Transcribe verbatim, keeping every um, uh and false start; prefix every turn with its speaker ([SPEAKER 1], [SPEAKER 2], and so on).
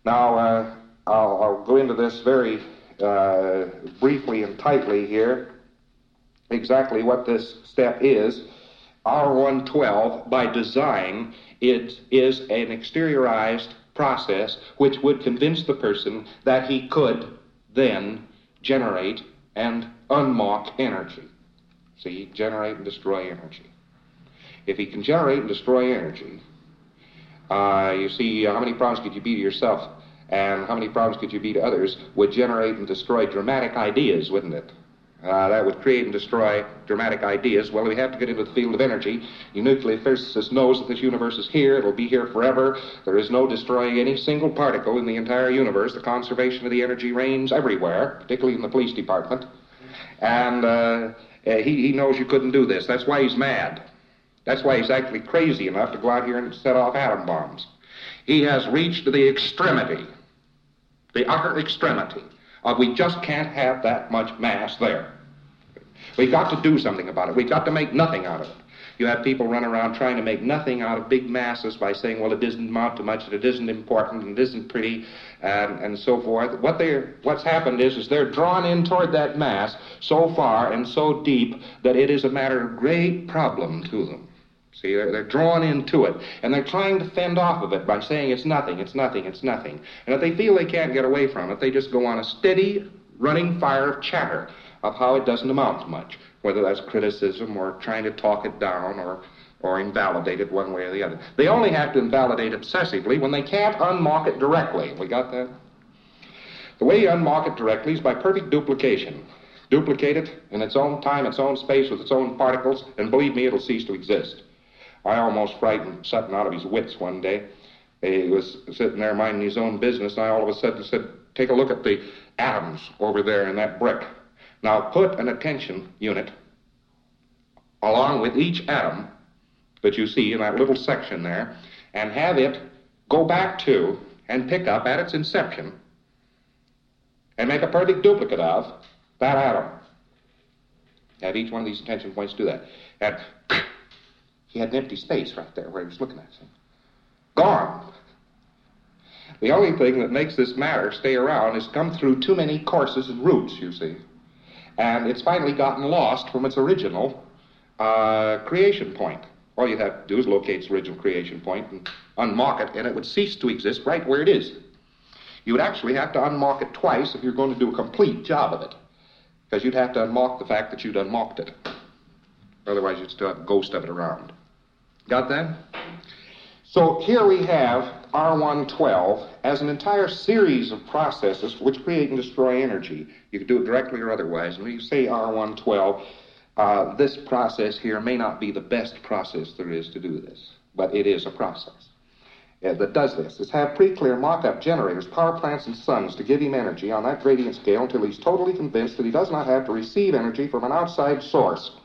[SPEAKER 1] Now, uh, I'll, I'll go into this very uh, briefly and tightly here, exactly what this step is. R one twelve, by design, it is an exteriorized process which would convince the person that he could then generate and unmock energy. See, generate and destroy energy. If he can generate and destroy energy, uh, you see, uh, how many problems could you be to yourself and how many problems could you be to others would generate and destroy dramatic ideas, wouldn't it? Uh, that would create and destroy dramatic ideas. Well, we have to get into the field of energy. The nuclear physicist knows that this universe is here. It'll be here forever. There is no destroying any single particle in the entire universe. The conservation of the energy reigns everywhere, particularly in the police department. And uh, he, he knows you couldn't do this. That's why he's mad. That's why he's actually crazy enough to go out here and set off atom bombs. He has reached the extremity, the utter extremity, of we just can't have that much mass there. We've got to do something about it. We've got to make nothing out of it. You have people run around trying to make nothing out of big masses by saying, well, it doesn't amount to much, and it isn't important, and it isn't pretty, and, and so forth. What they're, what's happened is, is they're drawn in toward that mass so far and so deep that it is a matter of great problem to them. See, they're, they're drawn into it, and they're trying to fend off of it by saying it's nothing, it's nothing, it's nothing. And if they feel they can't get away from it, they just go on a steady running fire of chatter of how it doesn't amount to much, whether that's criticism or trying to talk it down or, or invalidate it one way or the other. They only have to invalidate obsessively when they can't unmock it directly. We got that? The way you unmock it directly is by perfect duplication. Duplicate it in its own time, its own space, with its own particles, and believe me, it'll cease to exist. I almost frightened Sutton out of his wits one day. He was sitting there minding his own business, and I all of a sudden said, take a look at the atoms over there in that brick. Now put an attention unit along with each atom that you see in that little section there, and have it go back to and pick up at its inception and make a perfect duplicate of that atom. Have each one of these attention points do that. And he had an empty space right there where he was looking at it. Gone. The only thing that makes this matter stay around is come through too many courses and routes, you see. And it's finally gotten lost from its original uh, creation point. All you'd have to do is locate its original creation point and unmock it, and it would cease to exist right where it is. You would actually have to unmock it twice if you're going to do a complete job of it, because you'd have to unmock the fact that you'd unmocked it. Otherwise, you'd still have a ghost of it around. Got that? So here we have R one twelve as an entire series of processes which create and destroy energy. You can do it directly or otherwise. And when you say R one twelve, uh, this process here may not be the best process there is to do this, but it is a process uh, that does this. It's have pre-clear mock-up generators, power plants, and suns to give him energy on that gradient scale until he's totally convinced that he does not have to receive energy from an outside source.